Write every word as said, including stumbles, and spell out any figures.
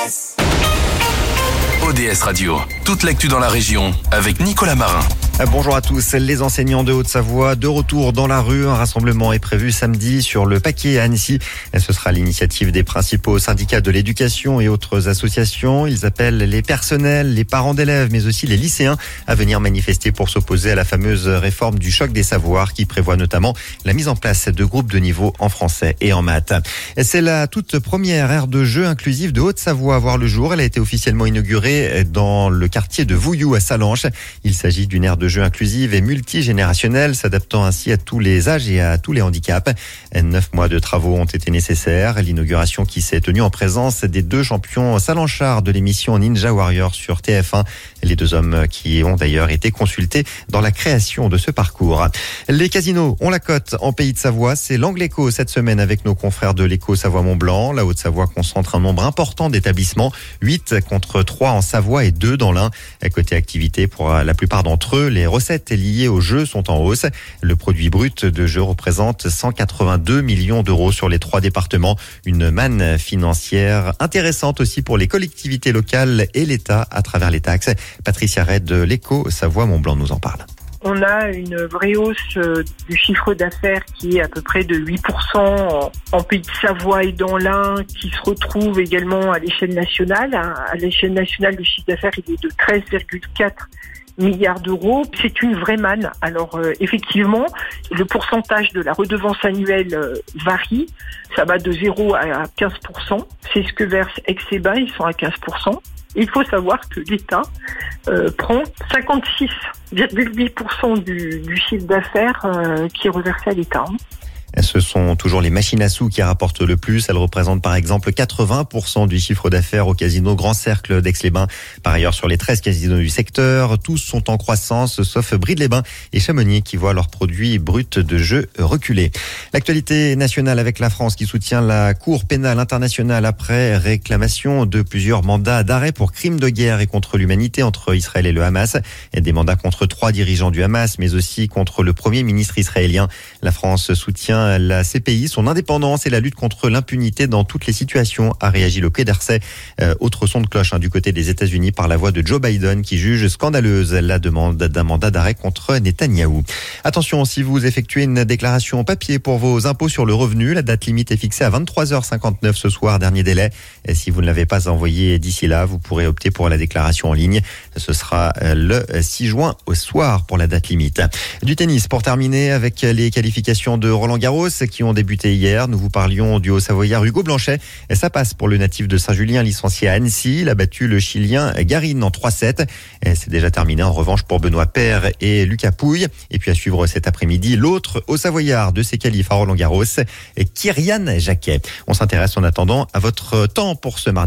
S. O D S Radio, toute l'actu dans la région avec Nicolas Marin. Bonjour à tous. Les enseignants de Haute-Savoie de retour dans la rue. Un rassemblement est prévu samedi sur le Paquet à Annecy. Ce sera l'initiative des principaux syndicats de l'éducation et autres associations. Ils appellent les personnels, les parents d'élèves, mais aussi les lycéens à venir manifester pour s'opposer à la fameuse réforme du choc des savoirs qui prévoit notamment la mise en place de groupes de niveau en français et en maths. C'est la toute première aire de jeu inclusive de Haute-Savoie à voir le jour. Elle a été officiellement inaugurée dans le quartier de Vouilloux à Salanches. Il s'agit d'une aire de jeu inclusive et multigénérationnelle, s'adaptant ainsi à tous les âges et à tous les handicaps. Neuf mois de travaux ont été nécessaires. L'inauguration qui s'est tenue en présence des deux champions salanchards de l'émission Ninja Warrior sur T F un. Les deux hommes qui ont d'ailleurs été consultés dans la création de ce parcours. Les casinos ont la cote en Pays de Savoie. C'est l'Angle Éco cette semaine avec nos confrères de l'Éco Savoie-Mont-Blanc. La Haute-Savoie concentre un nombre important d'établissements. huit contre trois en Savoie et deux dans l'Ain. Côté activité, pour la plupart d'entre eux, les recettes liées aux jeux sont en hausse. Le produit brut de jeu représente cent quatre-vingt-deux millions d'euros sur les trois départements. Une manne financière intéressante aussi pour les collectivités locales et l'État à travers les taxes. Patricia Red de l'Éco Savoie-Mont-Blanc nous en parle. On a une vraie hausse du chiffre d'affaires qui est à peu près de huit pour cent en Pays de Savoie et dans l'Ain, qui se retrouve également à l'échelle nationale. À l'échelle nationale, le chiffre d'affaires il est de treize virgule quatre milliards d'euros. C'est une vraie manne. Alors euh, effectivement, le pourcentage de la redevance annuelle euh, varie. Ça va de zéro à quinze pour cent. C'est ce que verse Exceba, ils sont à quinze pour cent. Il faut savoir que l'État euh, prend cinquante-six virgule huit pour cent du, du chiffre d'affaires euh, qui est reversé à l'État. Ce sont toujours les machines à sous qui rapportent le plus. Elles représentent par exemple quatre-vingts pour cent du chiffre d'affaires au casino Grand Cercle d'Aix-les-Bains. Par ailleurs, sur les treize casinos du secteur, tous sont en croissance, sauf Bride-les-Bains et Chamonix qui voient leurs produits bruts de jeu reculer. L'actualité nationale avec la France qui soutient la Cour pénale internationale après réclamation de plusieurs mandats d'arrêt pour crimes de guerre et contre l'humanité entre Israël et le Hamas. Et des mandats contre trois dirigeants du Hamas, mais aussi contre le premier ministre israélien. La France soutient la C P I, son indépendance et la lutte contre l'impunité dans toutes les situations, a réagi le Quai d'Orsay. Euh, autre son de cloche hein, du côté des États-Unis par la voix de Joe Biden qui juge scandaleuse la demande d'un mandat d'arrêt contre Netanyahou. Attention, si vous effectuez une déclaration papier pour vos impôts sur le revenu, la date limite est fixée à vingt-trois heures cinquante-neuf ce soir, dernier délai. Et si vous ne l'avez pas envoyé d'ici là, vous pourrez opter pour la déclaration en ligne. Ce sera le six juin au soir pour la date limite. Du tennis pour terminer avec les qualifications de Roland Garros qui ont débuté hier. Nous vous parlions du Haut-Savoyard Hugo Blanchet. Et ça passe pour le natif de Saint-Julien, licencié à Annecy. Il a battu le Chilien Garin en trois sept. Et c'est déjà terminé en revanche pour Benoît Paire et Lucas Pouille. Et puis à suivre cet après-midi, l'autre Haut-Savoyard de ses qualifs à Roland Garros, Kyrian Jacquet. On s'intéresse en attendant à votre temps pour ce mardi.